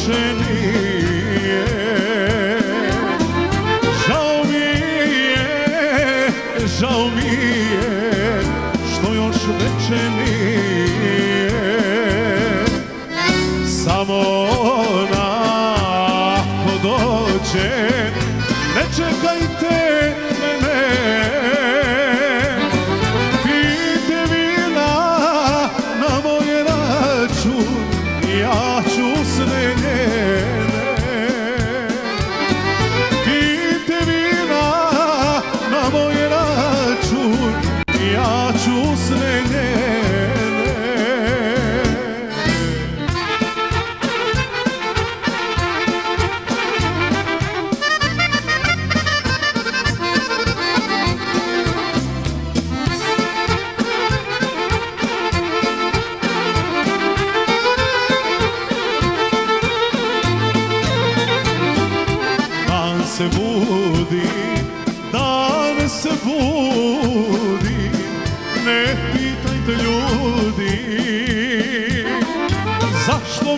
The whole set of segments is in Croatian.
više nije. Žao mi je što još veče nije. Samo ako dođe, ne čekajte mene. Pijte vina na moj račun, ja ću sve njene. Pijte vina na moj račun, ja ću sve njene. Dan se budi, dan se budi, ne pitajte ljudi zašto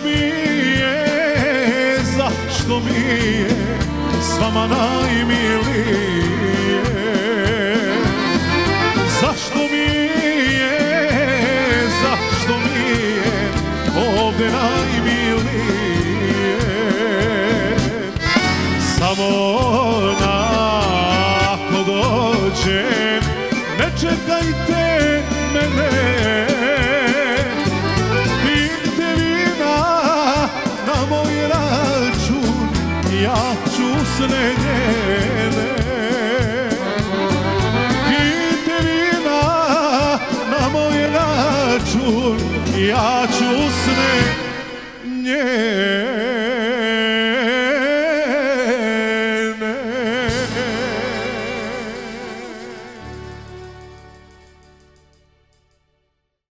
mi je s vama najmilije. Zašto mi je ovdje najmilije. Samo ako dođem, ne čekajte mene. Pijte vina na moj račun, ja ću sve njene. Pijte vina na moj račun, ja ću